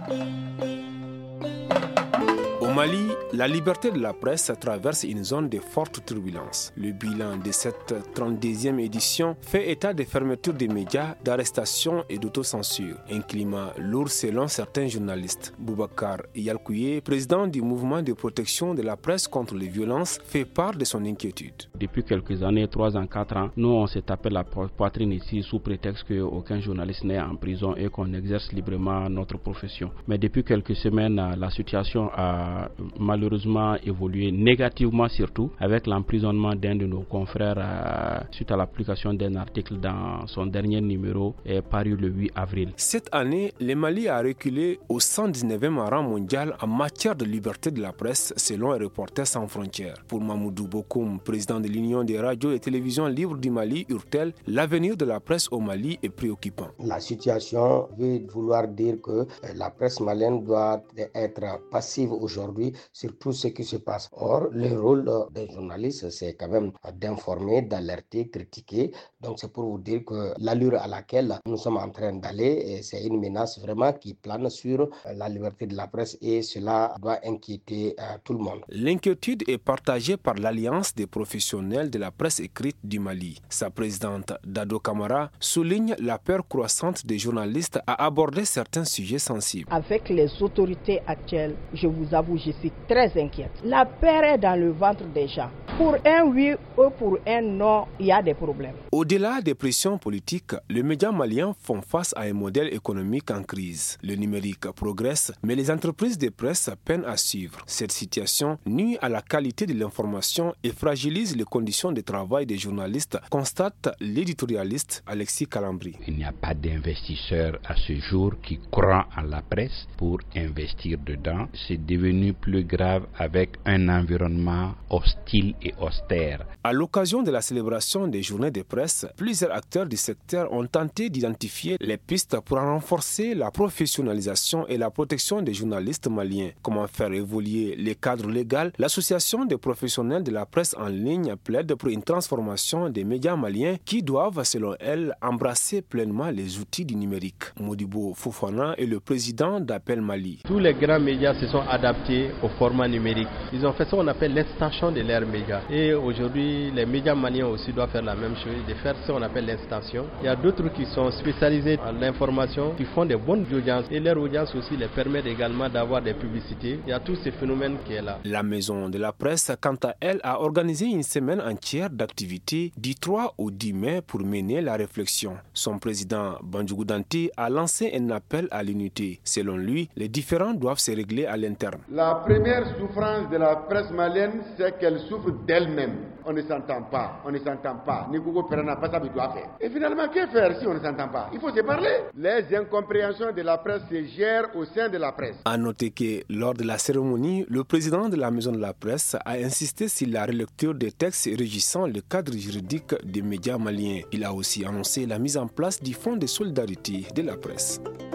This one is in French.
Au Mali, la liberté de la presse traverse une zone de forte turbulence. Le bilan de cette 32e édition fait état de fermeture des médias, d'arrestations et d'autocensure. Un climat lourd selon certains journalistes. Boubacar Yalkouye, président du mouvement de protection de la presse contre les violences, fait part de son inquiétude. Depuis quelques années, 3 ans, 4 ans, nous on s'est tapé la poitrine ici sous prétexte qu'aucun journaliste n'est en prison et qu'on exerce librement notre profession. Mais depuis quelques semaines, la situation a malheureusement évolué négativement, surtout avec l'emprisonnement d'un de nos confrères suite à l'application d'un article dans son dernier numéro paru le 8 avril. Cette année, le Mali a reculé au 119e rang mondial en matière de liberté de la presse selon Reporters sans frontières. Pour Mamoudou Bokoum, président de l'Union des radios et télévisions libres du Mali, URTEL, l'avenir de la presse au Mali est préoccupant. La situation veut vouloir dire que la presse malienne doit être passive aujourd'hui sur tout ce qui se passe. Or, le rôle des journalistes, c'est quand même d'informer, d'alerter, critiquer. Donc, c'est pour vous dire que l'allure à laquelle nous sommes en train d'aller, c'est une menace vraiment qui plane sur la liberté de la presse et cela doit inquiéter tout le monde. L'inquiétude est partagée par l'Alliance des professionnels de la presse écrite du Mali. Sa présidente, Dado Camara, souligne la peur croissante des journalistes à aborder certains sujets sensibles. Avec les autorités actuelles, je vous avoue, je suis très inquiète. La peur est dans le ventre des gens. Pour un oui ou pour un non, il y a des problèmes. Au-delà des pressions politiques, les médias maliens font face à un modèle économique en crise. Le numérique progresse, mais les entreprises de presse peinent à suivre. Cette situation nuit à la qualité de l'information et fragilise les conditions de travail des journalistes, constate l'éditorialiste Alexis Calambri. Il n'y a pas d'investisseurs à ce jour qui croient en la presse pour investir dedans. C'est devenu plus grave avec un environnement hostile et austère. À l'occasion de la célébration des journées de presse, plusieurs acteurs du secteur ont tenté d'identifier les pistes pour renforcer la professionnalisation et la protection des journalistes maliens. Comment faire évoluer les cadres légaux? L'association des professionnels de la presse en ligne plaide pour une transformation des médias maliens qui doivent, selon elle, embrasser pleinement les outils du numérique. Modibo Fofana est le président d'Appel Mali. Tous les grands médias se sont adaptés au format numérique. Ils ont fait ce qu'on appelle l'extension de leurs médias. Et aujourd'hui, les médias maliens aussi doivent faire la même chose, de faire ce qu'on appelle l'extension. Il y a d'autres qui sont spécialisés en l'information, qui font des bonnes audiences. Et leur audience aussi les permet également d'avoir des publicités. Il y a tout ce phénomène qui est là. La maison de la presse, quant à elle, a organisé une semaine entière d'activités du 3 au 10 mai pour mener la réflexion. Son président, Bandjougou Danti, a lancé un appel à l'unité. Selon lui, les différends doivent se régler à l'interne. La première souffrance de la presse malienne, c'est qu'elle souffre d'elle-même. On ne s'entend pas. Nikouko Perana pas ça qu'il doit faire. Et finalement, que faire si on ne s'entend pas? Il faut se parler. Les incompréhensions de la presse se gèrent au sein de la presse. À noter que lors de la cérémonie, le président de la maison de la presse a insisté sur la relecture des textes régissant le cadre juridique des médias maliens. Il a aussi annoncé la mise en place du fonds de solidarité de la presse.